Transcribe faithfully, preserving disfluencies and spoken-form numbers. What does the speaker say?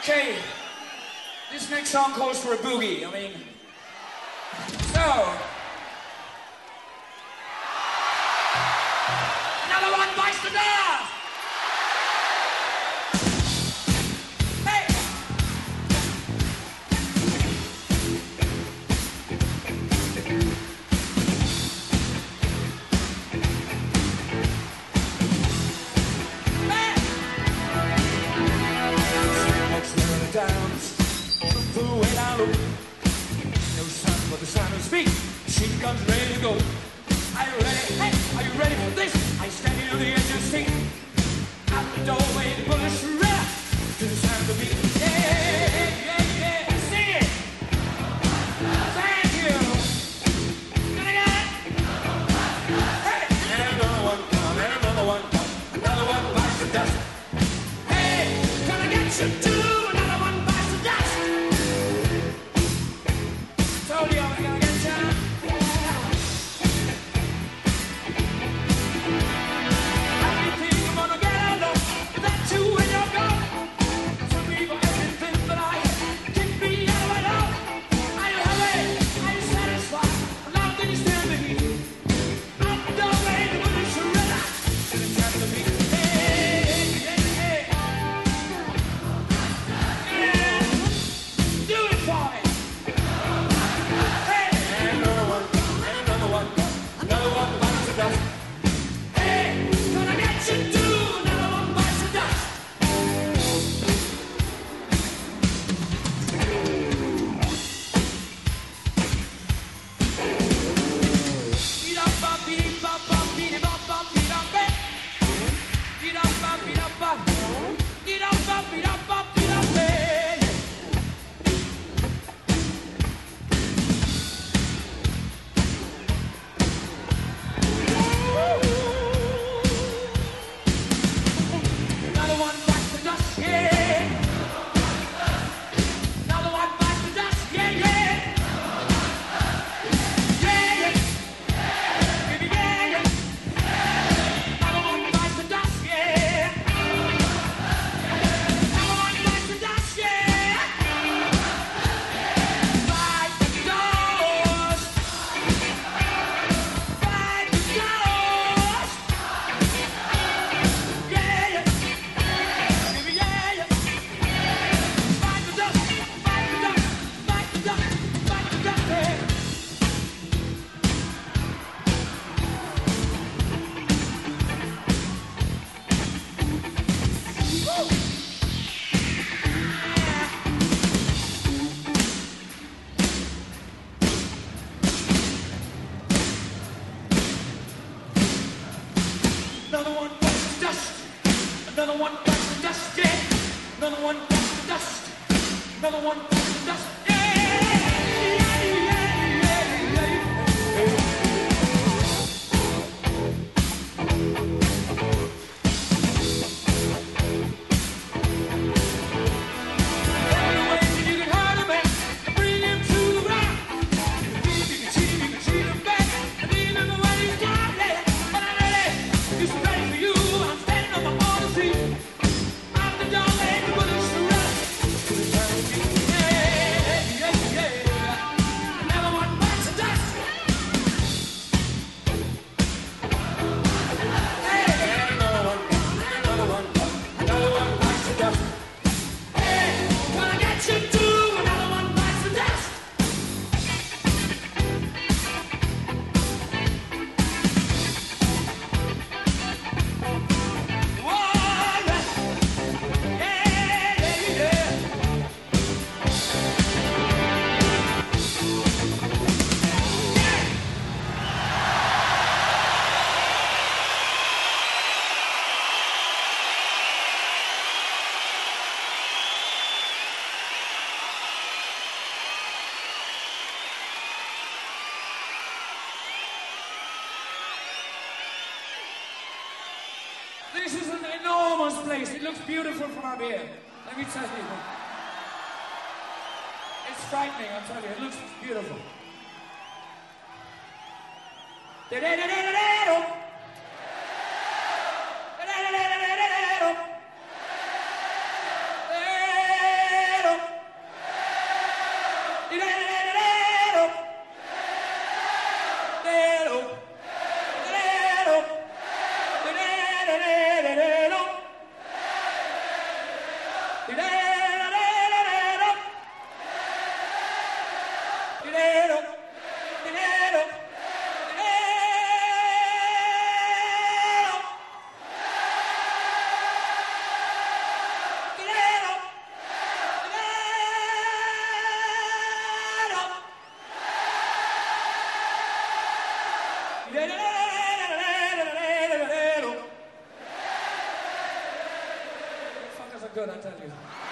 Okay, this next song calls for a boogie. I mean, so another one bites the dust. Hey, hey. Downs, the way I look. No sound but the sound of speak. Machine guns ready to go. Are you ready? Hey, are you ready for this? I stand here on the edge of the seat. Out the doorway, the bullets rap to the sound of the beat. Yeah, yeah, yeah, sing it. Thank you. Gonna get it? Hey, and another one come, and another one come. Another one bites the dust. Hey, gonna get you too. Told you I was gonna get you. Everything I'm gonna get along. That's you when you're gone. Some people everything, but I can't be out at all. Are you happy? Are you satisfied? How long can you stand the heat? I'm the doorway, the bullets surrender. And it's time to be. Hey, hey, hey, hey. Yeah, do it for me. Another one bites the dust. Hey, gonna get you too. Another one bites the dust. Beat up, up, beat up, up, beat it up, up, beat up, eh. Beat up, up, beat up, up. Beat up, up, beat up, up, beat up, eh. Another one bites the dust, yeah. Another one bites the dust, yeah, yeah. Yeah, yeah. Baby, yeah, yeah. Another one bites the dust, yeah. Another one bites the dust, yeah. Bite the dust. Bite the dust. Yeah, yeah. Baby, yeah, yeah. Bite the dust, bite the dust, bite the dust, bite the dust, yeah. Woo! Another one bites the dust. Another one bites the dust, yeah. Another one bites the dust. Another one bites the dust, yeah. Yeah, yeah, yeah, yeah. Every way you can hurt a man, bring him to the ground. You can cheat him, you can cheat him back, and leave him when he's down, yeah. But I'm ready, it's ready for you. I'm standing on my own feet. I'm the doorway, the bullets surrender. Yeah, yeah, yeah. Another one bites the dust. Hey, another one, another one, another one bites the dust. Hey, gonna get you too. Another one bites the dust. Whoa, yeah, yeah, yeah. This is an enormous place. It looks beautiful from up here. Let me tell you. It's frightening, I'll tell you. It looks beautiful. Fuckers are good, I tell you.